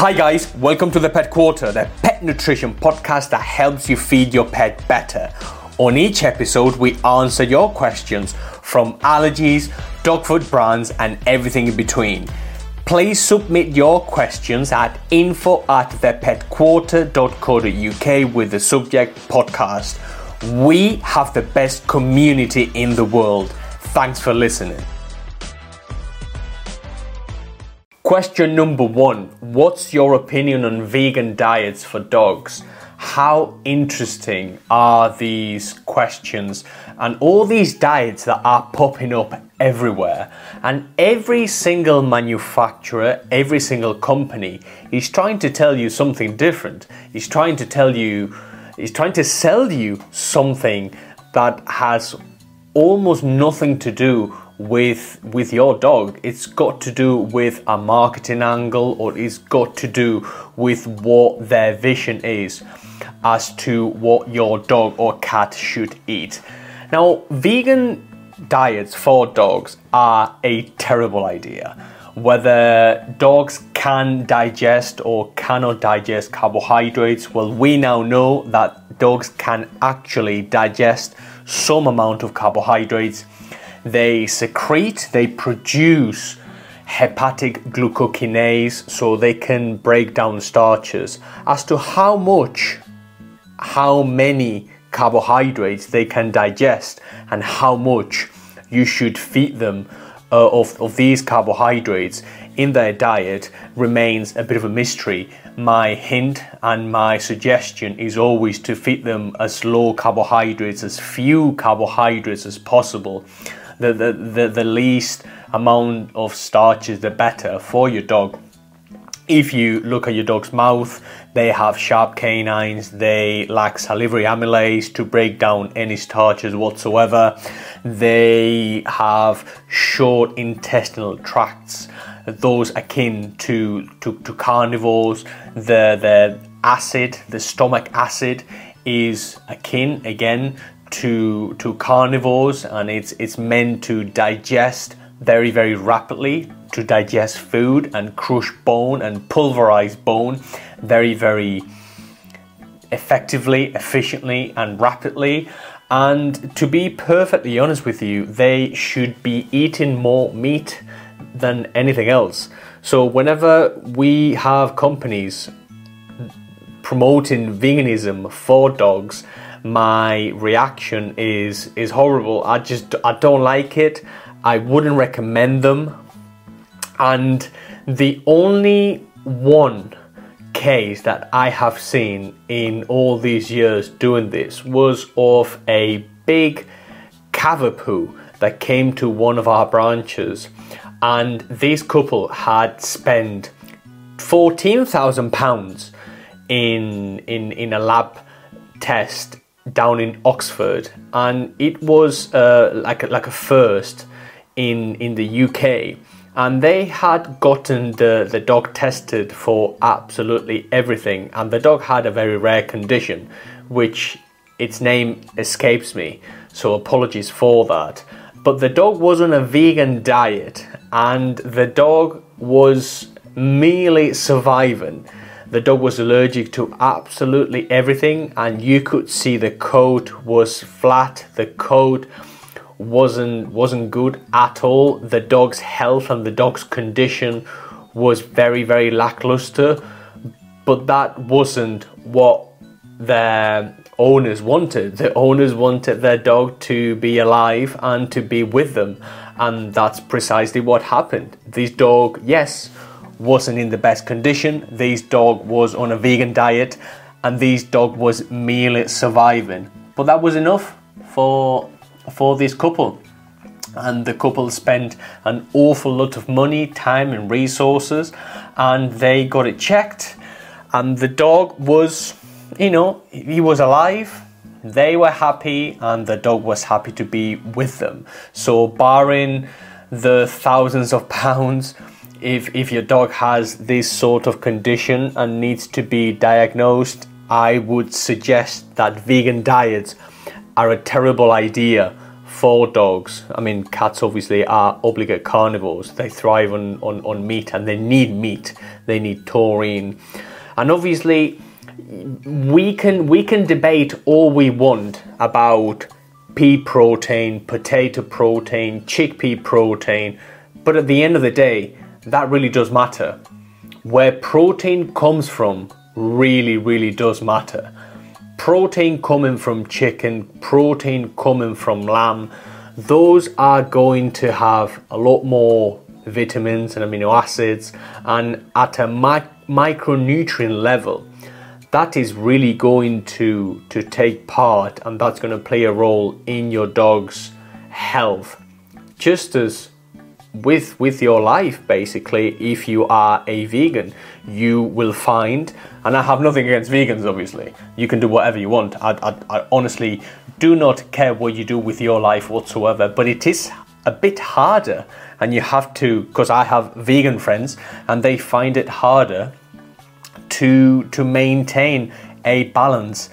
Hi guys, welcome to the Pet Quarter, the pet nutrition podcast that helps you feed your pet better. On each episode, we answer your questions from allergies, dog food brands, and everything in between. Please submit your questions at info@thepetquarter.co.uk with the subject podcast. We have the best community in the world. Thanks for listening. Question number 1. What's your opinion on vegan diets for dogs? How interesting are these questions and all these diets that are popping up everywhere? And every single manufacturer, every single company is trying to tell you something different. He's trying to sell you something that has almost nothing to do with your dog. It's got to do with a marketing angle, or it's got to do with what their vision is as to what your dog or cat should eat. Now, vegan diets for dogs are a terrible idea. Whether dogs can digest or cannot digest carbohydrates, well, we now know that dogs can actually digest some amount of carbohydrates. They secrete, they produce hepatic glucokinase, so they can break down starches. As to how many carbohydrates they can digest and how much you should feed them of these carbohydrates in their diet remains a bit of a mystery. My hint and my suggestion is always to feed them as low carbohydrates, as few carbohydrates as possible. The least amount of starches, the better for your dog. If you look at your dog's mouth, they have sharp canines, they lack salivary amylase to break down any starches whatsoever. They have short intestinal tracts, those akin to carnivores. The acid, the stomach acid, is akin again to carnivores, and it's meant to digest very, very rapidly, to digest food and crush bone and pulverize bone very, very effectively, efficiently, and rapidly. And to be perfectly honest with you, they should be eating more meat than anything else. So whenever we have companies promoting veganism for dogs, my reaction is horrible. I don't like it. I wouldn't recommend them. And the only one case that I have seen in all these years doing this was of a big Cavapoo that came to one of our branches, and this couple had spent £14,000 in a lab test down in Oxford, and it was like a first in the UK, and they had gotten the dog tested for absolutely everything, and the dog had a very rare condition which its name escapes me, so apologies for that. But the dog was on a vegan diet, and the dog was merely surviving. The dog was allergic to absolutely everything, and you could see the coat was flat. The coat wasn't good at all. The dog's health and the dog's condition was very, very lackluster. But that wasn't what their owners wanted. The owners wanted their dog to be alive and to be with them, and that's precisely what happened. This dog, yes, wasn't in the best condition. This dog was on a vegan diet, and this dog was merely surviving. But that was enough for this couple, and the couple spent an awful lot of money, time and resources, and they got it checked, and the dog was, he was alive. They were happy, and the dog was happy to be with them. So barring the thousands of pounds, if your dog has this sort of condition and needs to be diagnosed, I would suggest that vegan diets are a terrible idea for dogs. I mean, cats obviously are obligate carnivores. They thrive on meat, and they need meat. They need taurine. And obviously, we can debate all we want about pea protein, potato protein, chickpea protein, but at the end of the day, that really does matter. Where protein comes from really does matter. Protein coming from chicken, protein coming from lamb, those are going to have a lot more vitamins and amino acids, and at a micronutrient level, that is really going to take part, and that's going to play a role in your dog's health. Just as with your life, basically, if you are a vegan, you will find, and I have nothing against vegans, obviously, you can do whatever you want. I honestly do not care what you do with your life whatsoever, but it is a bit harder, and you have to, because I have vegan friends and they find it harder to maintain a balance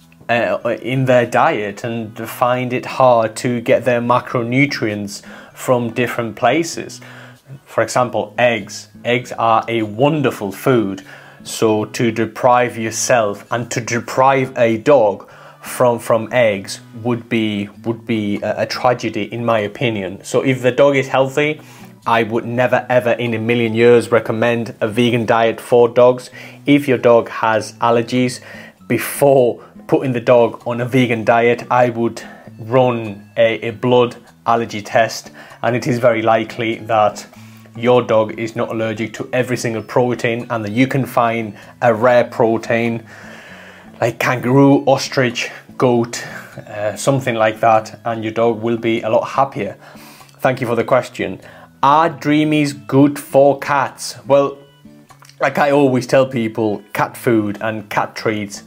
in their diet, and find it hard to get their macronutrients from different places. For example, eggs. Eggs are a wonderful food, so to deprive yourself and to deprive a dog from eggs would be a tragedy, in my opinion. So if the dog is healthy, I would never ever in a million years recommend a vegan diet for dogs. If your dog has allergies, before putting the dog on a vegan diet, I would run a blood allergy test, and it is very likely that your dog is not allergic to every single protein, and that you can find a rare protein like kangaroo, ostrich, goat, something like that, and your dog will be a lot happier. Thank you for the question. Are Dreamies good for cats? Well, like I always tell people, cat food and cat treats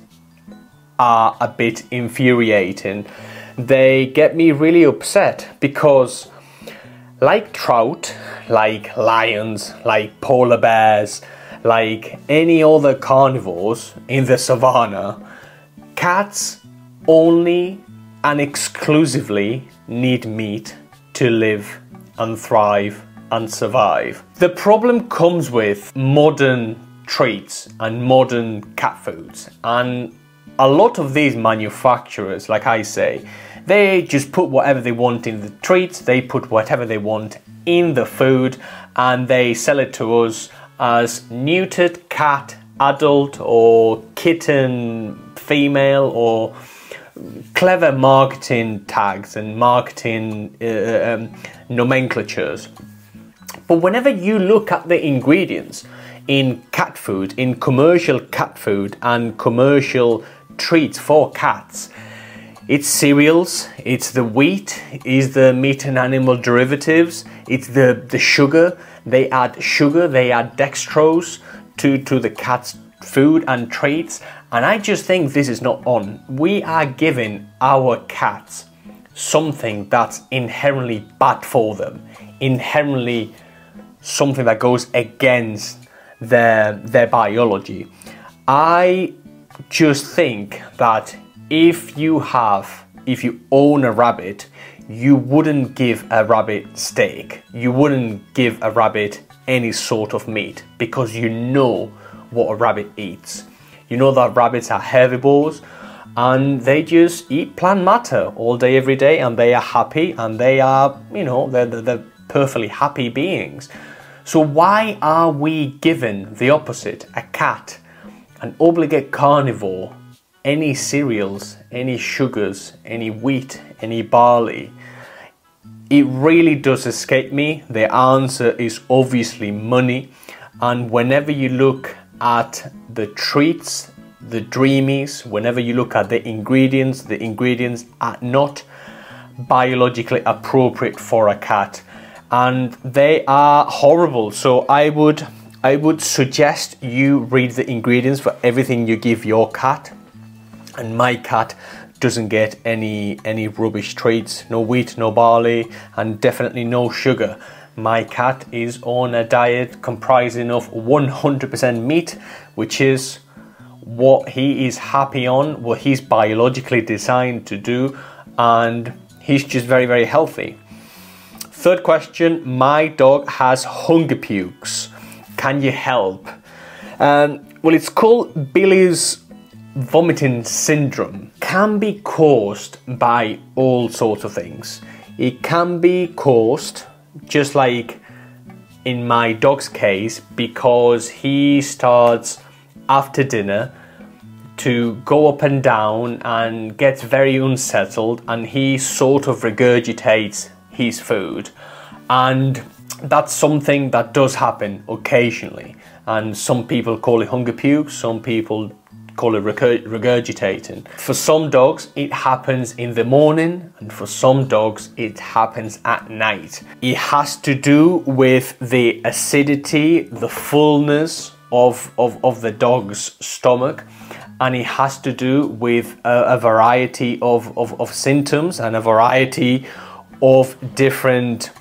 are a bit infuriating. They get me really upset because, like trout, like lions, like polar bears, like any other carnivores in the savannah, cats only and exclusively need meat to live and thrive and survive. The problem comes with modern treats and modern cat foods, and a lot of these manufacturers, like I say, they just put whatever they want in the treats, they put whatever they want in the food, and they sell it to us as neutered cat adult or kitten female, or clever marketing tags and marketing nomenclatures. But whenever you look at the ingredients in cat food, in commercial cat food and commercial treats for cats, it's cereals, it's the wheat, it's the meat and animal derivatives, it's the sugar. They add dextrose to the cat's food and treats, and I just think this is not on. We are giving our cats something that's inherently bad for them, inherently something that goes against their biology. I just think that if you own a rabbit, you wouldn't give a rabbit steak, you wouldn't give a rabbit any sort of meat, because you know what a rabbit eats. You know that rabbits are herbivores, and they just eat plant matter all day, every day, and they are happy, and they are, they're perfectly happy beings. So why are we giving the opposite, a cat, an obligate carnivore, any cereals, any sugars, any wheat, any barley? It really does escape me. The answer is obviously money. And whenever you look at the treats, the Dreamies, whenever you look at the ingredients are not biologically appropriate for a cat, and they are horrible. So I would suggest you read the ingredients for everything you give your cat. And my cat doesn't get any rubbish treats, no wheat, no barley, and definitely no sugar. My cat is on a diet comprising of 100% meat, which is what he is happy on, what he's biologically designed to do, and he's just very, very healthy. Third question, my dog has hunger pukes. Can you help? Well, it's called Billy's vomiting syndrome. Can be caused by all sorts of things. It can be caused, just like in my dog's case, because he starts after dinner to go up and down and gets very unsettled, and he sort of regurgitates his food. And that's something that does happen occasionally, and some people call it hunger puke, some people call it regurgitating. For some dogs it happens in the morning, and for some dogs it happens at night. It has to do with the acidity, the fullness of the dog's stomach, and it has to do with a variety of symptoms and a variety of different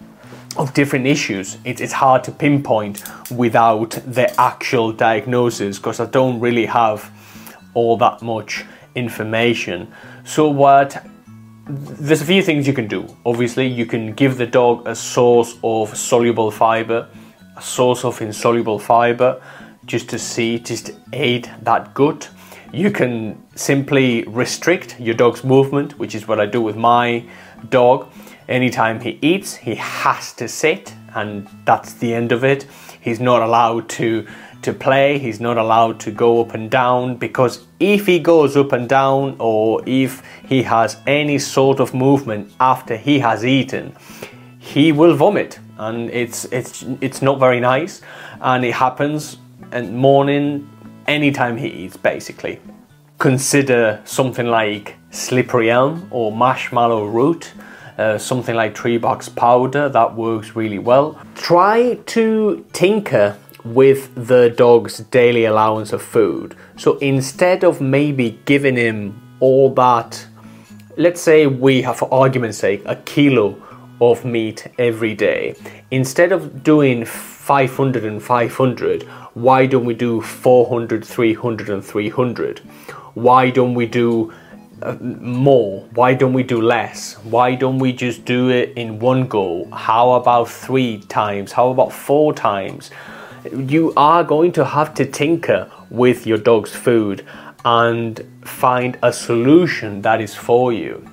issues. It's hard to pinpoint without the actual diagnosis, because I don't really have all that much information. So there's a few things you can do. Obviously, you can give the dog a source of soluble fiber, a source of insoluble fiber, just to aid that gut. You can simply restrict your dog's movement, which is what I do with my dog. Anytime he eats, he has to sit, and that's the end of it. He's not allowed to play, he's not allowed to go up and down, because if he goes up and down, or if he has any sort of movement after he has eaten, he will vomit, and it's not very nice, and it happens in the morning anytime he eats, basically. Consider something like slippery elm or marshmallow root. Something like tree box powder, that works really well. Try to tinker with the dog's daily allowance of food. So instead of maybe giving him all that, let's say we have, for argument's sake, a kilo of meat every day. Instead of doing 500 and 500, why don't we do 400, 300 and 300? Why don't we do more? Why don't we do less? Why don't we just do it in one go? How about 3 times? How about 4 times? You are going to have to tinker with your dog's food and find a solution that is for you.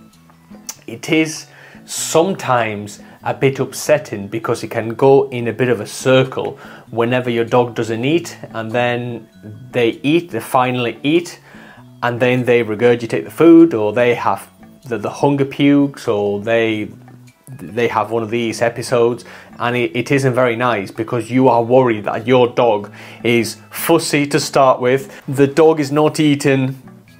It is sometimes a bit upsetting, because it can go in a bit of a circle whenever your dog doesn't eat, and then they finally eat, and then they regurgitate the food, or they have the hunger pukes, or they have one of these episodes, and it isn't very nice, because you are worried that your dog is fussy to start with, the dog is not eating,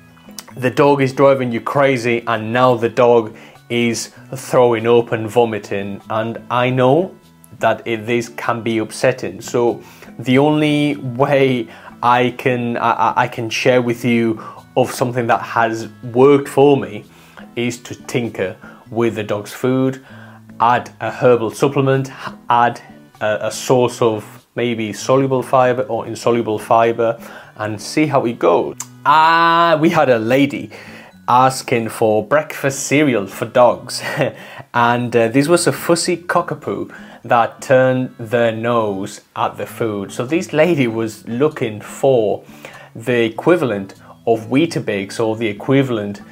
the dog is driving you crazy, and now the dog is throwing up and vomiting. And I know that this can be upsetting. So the only way I can share with you of something that has worked for me is to tinker with the dog's food, add a herbal supplement, add a source of maybe soluble fiber or insoluble fiber, and see how it goes. We had a lady asking for breakfast cereal for dogs and this was a fussy cockapoo that turned their nose at the food. So this lady was looking for the equivalent of Weetabix, or the equivalent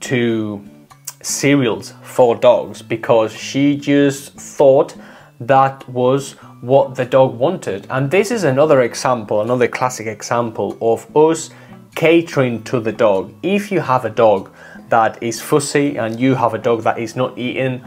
to cereals for dogs, because she just thought that was what the dog wanted. And this is another example, another classic example of us catering to the dog. If you have a dog that is fussy and you have a dog that is not eating,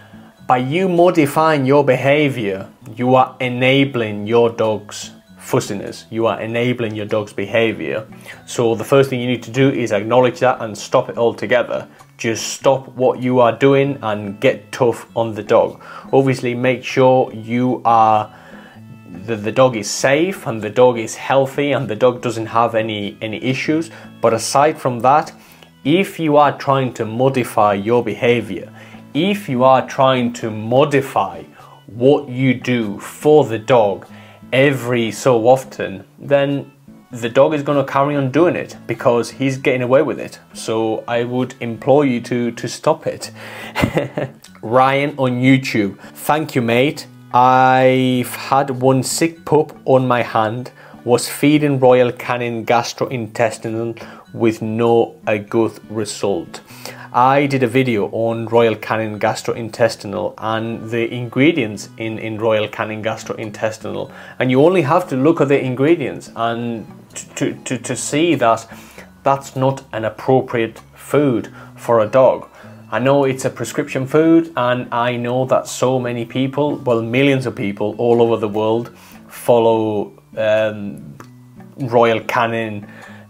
by you modifying your behavior, you are enabling your dog's fussiness, you are enabling your dog's behavior. So the first thing you need to do is acknowledge that and stop it altogether. Just stop what you are doing and get tough on the dog. Obviously make sure the dog is safe and the dog is healthy and the dog doesn't have any issues. But aside from that, if you are trying to modify your behavior, if you are trying to modify what you do for the dog every so often, then the dog is going to carry on doing it because he's getting away with it. So I would implore you to stop it. Ryan on YouTube, thank you, mate. I've had one sick pup on my hand, was feeding Royal Canin gastrointestinal with no good result. I did a video on Royal Canin gastrointestinal and the ingredients in Royal Canin gastrointestinal, and you only have to look at the ingredients and to see that that's not an appropriate food for a dog. I know it's a prescription food, and I know that so many people, well, millions of people all over the world follow Royal Canin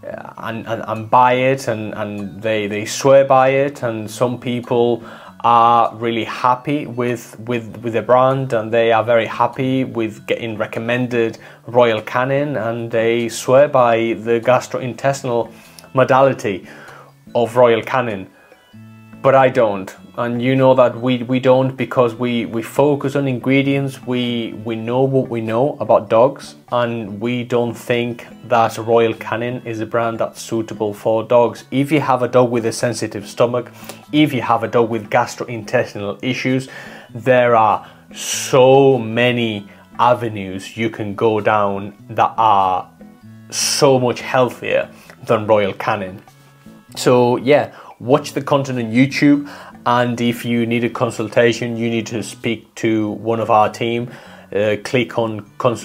and buy it, and they swear by it, and some people are really happy with the brand, and they are very happy with getting recommended Royal Canin, and they swear by the gastrointestinal modality of Royal Canin. But I don't, and you know that we don't, because we focus on ingredients. We know what we know about dogs, and we don't think that Royal Canin is a brand that's suitable for dogs. If you have a dog with a sensitive stomach, if you have a dog with gastrointestinal issues, there are so many avenues you can go down that are so much healthier than Royal Canin. So yeah, watch the content on YouTube, and if you need a consultation, you need to speak to one of our team. Click on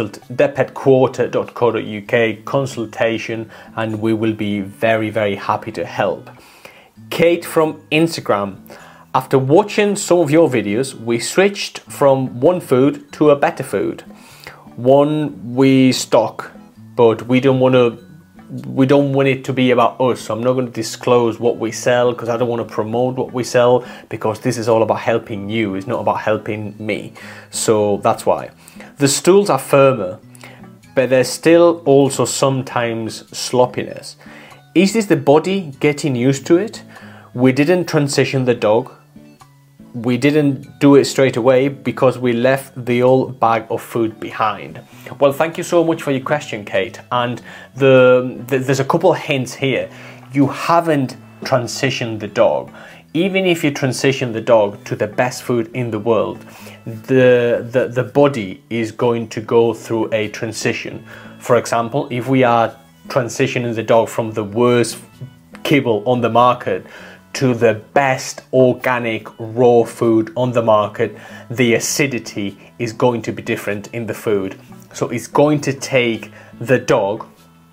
thepetquarter.co.uk consultation, and we will be very, very happy to help. Kate from Instagram, after watching some of your videos, we switched from one food to a better food. One we stock, but we don't want it to be about us. So I'm not going to disclose what we sell, because I don't want to promote what we sell, because this is all about helping you. It's not about helping me. So that's why. The stools are firmer, but there's still also sometimes sloppiness. Is this the body getting used to it? We didn't transition the dog. We didn't do it straight away because we left the old bag of food behind. Well, thank you so much for your question, Kate. And there's a couple hints here. You haven't transitioned the dog. Even if you transition the dog to the best food in the world, the body is going to go through a transition. For example, if we are transitioning the dog from the worst kibble on the market to the best organic raw food on the market, the acidity is going to be different in the food. So it's going to take the dog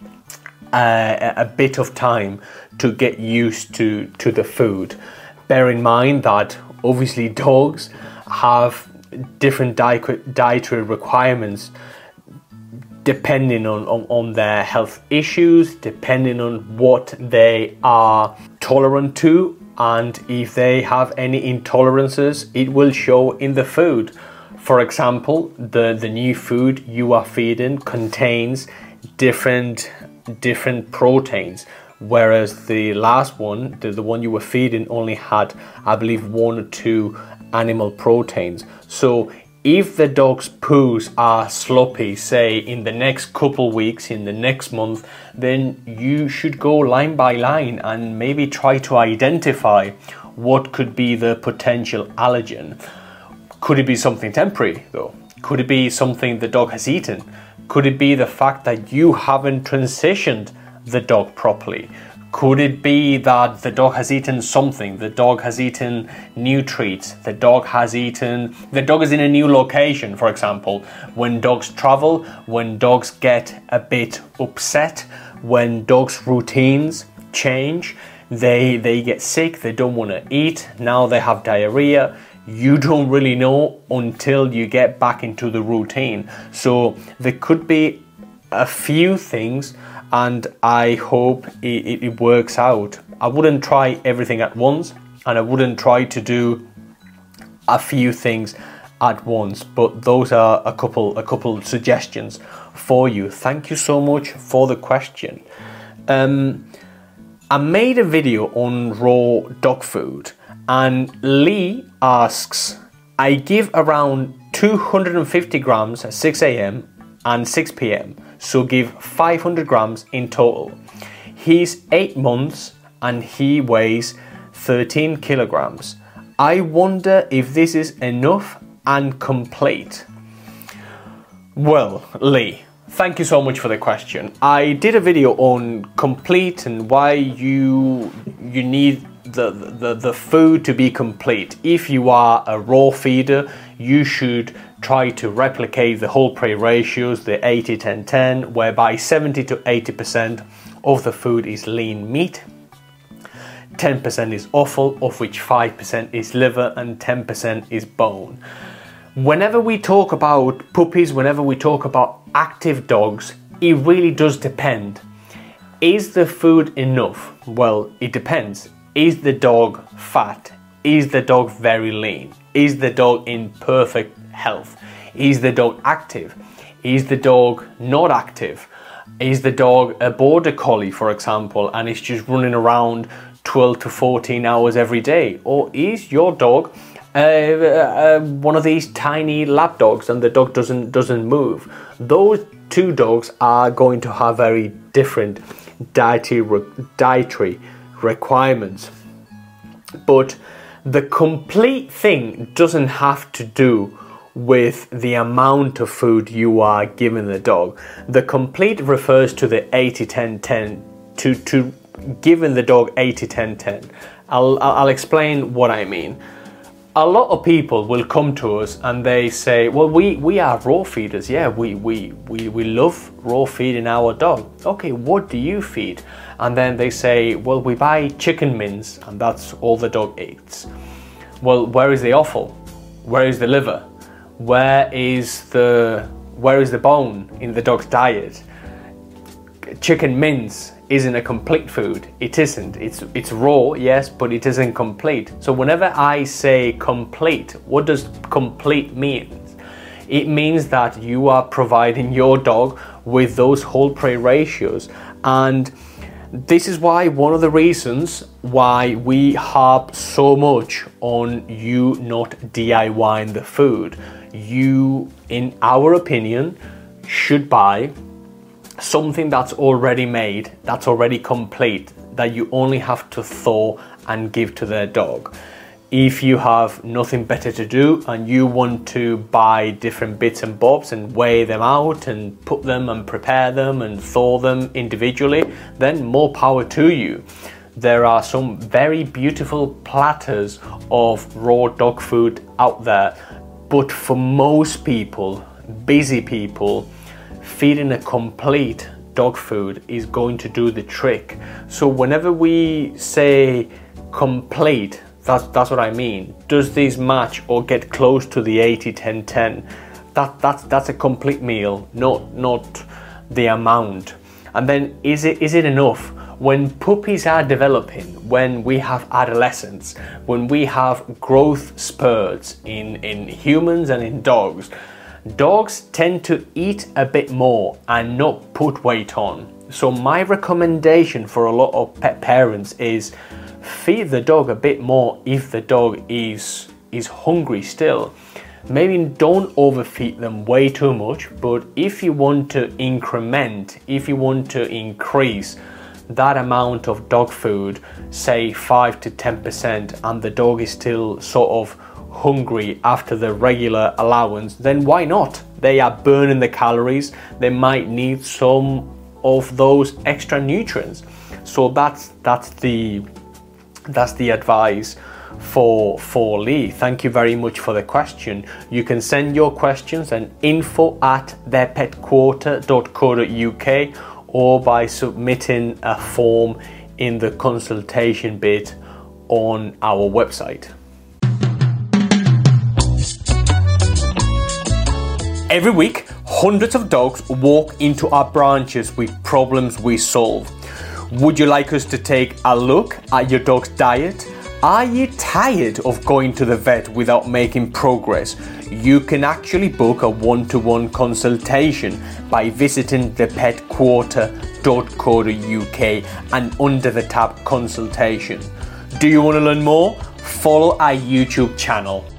a bit of time to get used to the food. Bear in mind that obviously dogs have different dietary requirements depending on their health issues, depending on what they are tolerant to, and if they have any intolerances, it will show in the food. For example, the new food you are feeding contains different proteins, whereas the last one, the one you were feeding, only had, I believe, 1 or 2 animal proteins. So if the dog's poos are sloppy, say in the next couple weeks, in the next month, then you should go line by line and maybe try to identify what could be the potential allergen. Could it be something temporary though? Could it be something the dog has eaten? Could it be the fact that you haven't transitioned the dog properly? Could it be that the dog has eaten something? The dog has eaten new treats. The dog is in a new location, for example. When dogs travel, when dogs get a bit upset, when dogs' routines change, they get sick, they don't want to eat, now they have diarrhea. You don't really know until you get back into the routine. So there could be a few things, and I hope it works out. I wouldn't try everything at once, and I wouldn't try to do a few things at once, but those are a couple suggestions for you. Thank you so much for the question. I made a video on raw dog food, and Lee asks, I give around 250 grams at 6 a.m. and 6 p.m. so give 500 grams in total. He's 8 months and he weighs 13 kilograms. I wonder if this is enough and complete. Well, Lee, thank you so much for the question. I did a video on complete and why you need the food to be complete. If you are a raw feeder, you should try to replicate the whole prey ratios, the 80-10-10, whereby 70 to 80% of the food is lean meat, 10% is offal, of which 5% is liver and 10% is bone. Whenever we talk about puppies, whenever we talk about active dogs, it really does depend. Is the food enough? Well, it depends. Is the dog fat? Is the dog very lean? Is the dog in perfect health? Is the dog active? Is the dog not active? Is the dog a border collie, for example, and is just running around 12 to 14 hours every day? Or is your dog one of these tiny lap dogs and the dog doesn't move? Those two dogs are going to have very different dietary requirements. But the complete thing doesn't have to do with the amount of food you are giving the dog. The complete refers to the 80-10-10, to giving the dog 80-10-10. I'll explain what I mean. A lot of people will come to us and they say, well, we are raw feeders. Yeah, we love raw feeding our dog. Okay, what do you feed? And then they say, well, we buy chicken mince and that's all the dog eats. Well, where is the offal? Where is the liver? Where is the bone in the dog's diet? Chicken mince isn't a complete food. It isn't. It's raw, yes, but it isn't complete. So whenever I say complete, what does complete mean? It means that you are providing your dog with those whole prey ratios. And this is why one of the reasons why we harp so much on you not DIYing the food. You, in our opinion, should buy something that's already made, that's already complete, that you only have to thaw and give to their dog. If you have nothing better to do and you want to buy different bits and bobs and weigh them out and put them and prepare them and thaw them individually, then more power to you. There are some very beautiful platters of raw dog food out there, but for most people, busy people, feeding a complete dog food is going to do the trick. So whenever we say complete, that's what I mean. Does this match or get close to the 80-10-10? That's a complete meal, not the amount. And then is it enough? When puppies are developing, when we have adolescence, when we have growth spurts in humans and in dogs, dogs tend to eat a bit more and not put weight on. So my recommendation for a lot of pet parents is feed the dog a bit more if the dog is hungry still. Maybe don't overfeed them way too much, but if you want to increment, if you want to increase that amount of dog food, say 5 to 10%, and the dog is still sort of hungry after the regular allowance, then why not? They are burning the calories, they might need some of those extra nutrients. So that's the advice for Lee. Thank you very much for the question. You can send your questions at info@theirpetquarter.co.uk or by submitting a form in the consultation bit on our website. Every week, hundreds of dogs walk into our branches with problems we solve. Would you like us to take a look at your dog's diet? Are you tired of going to the vet without making progress? You can actually book a one-to-one consultation by visiting thepetquarter.co.uk and under the tab consultation. Do you want to learn more? Follow our YouTube channel.